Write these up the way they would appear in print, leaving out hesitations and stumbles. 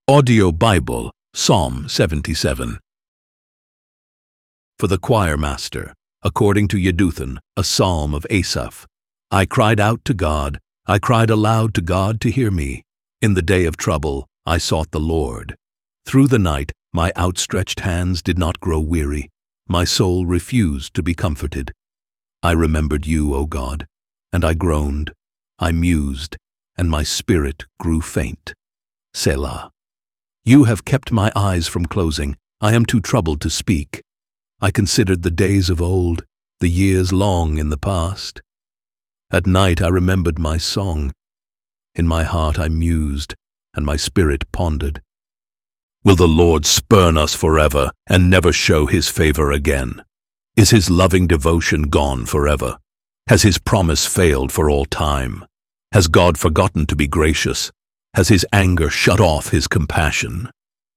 Audio Bible, Psalm 77. For the choir master, according to Jeduthun, a psalm of Asaph. I cried out to God, I cried aloud to God to hear me. In the day of trouble, I sought the Lord. Through the night, my outstretched hands did not grow weary. My soul refused to be comforted. I remembered you, O God, and I groaned. I mused, and my spirit grew faint. Selah. You have kept my eyes from closing. I am too troubled to speak. I considered the days of old, the years long in the past. At night I remembered my song. In my heart I mused, and my spirit pondered. Will the Lord spurn us forever and never show his favor again? Is his loving devotion gone forever? Has his promise failed for all time? Has God forgotten to be gracious? Has his anger shut off his compassion?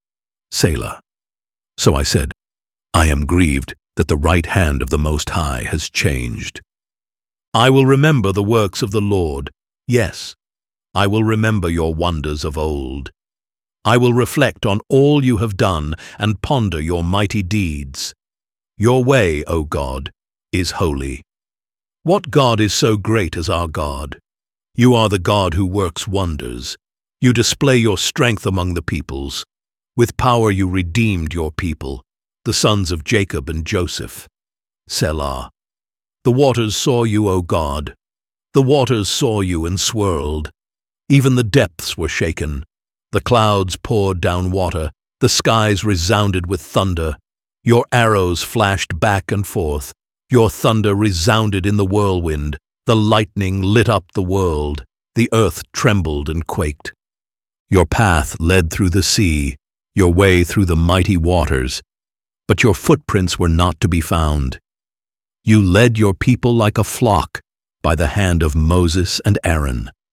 Selah. So I said, I am grieved that the right hand of the Most High has changed. I will remember the works of the Lord. Yes, I will remember your wonders of old. I will reflect on all you have done and ponder your mighty deeds. Your way, O God, is holy. What God is so great as our God? You are the God who works wonders. You display your strength among the peoples. With power you redeemed your people, the sons of Jacob and Joseph. Selah. The waters saw you, O God. The waters saw you and swirled. Even the depths were shaken. The clouds poured down water. The skies resounded with thunder. Your arrows flashed back and forth. Your thunder resounded in the whirlwind. The lightning lit up the world. The earth trembled and quaked. Your path led through the sea, your way through the mighty waters, but your footprints were not to be found. You led your people like a flock by the hand of Moses and Aaron.